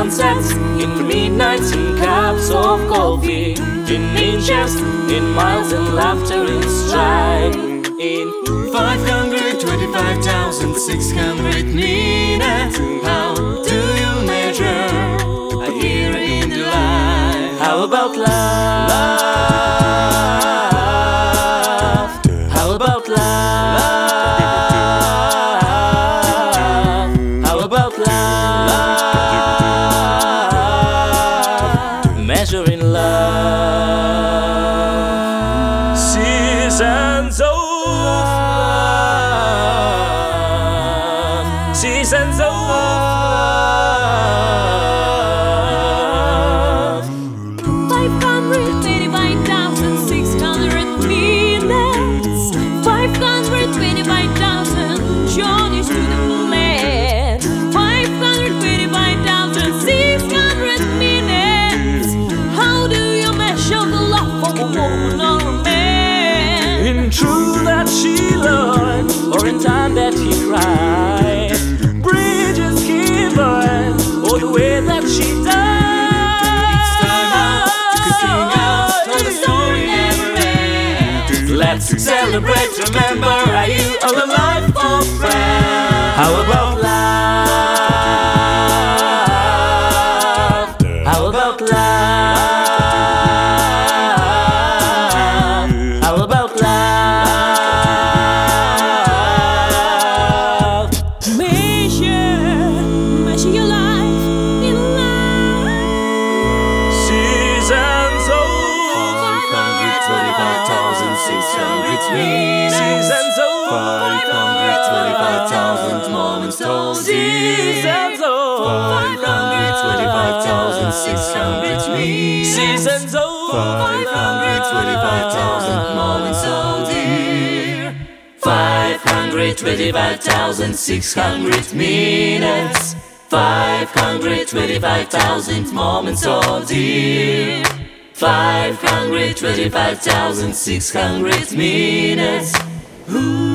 sunsets, in midnights, in cups of coffee, in inches, in miles, and laughter in stride. In 525,600 minutes, how do you measure a year in the life? How about love? How about love? How about love? Measuring love. Seasons of love. Seasons of love. 525,600 minutes, 525,000 journeys to the land, 525,600 minutes. How do you measure the love of a woman or a man? In truth that she loved, or in time that he cried, bridges he burned, or the way that she died. It's time out to sing out, tell the story never ends. Let's celebrate, remember, are you are the life of friends? How about love? How about love? How about love? Measure your life in love. Seasons of 525,600 minutes. Seasons of 525,000 moments told you. Seasons of 525,600 minutes. Seasons of 525,000 moments told you. 525,600 minutes, 525,000 moments, oh dear. 525,600 minutes. Ooh.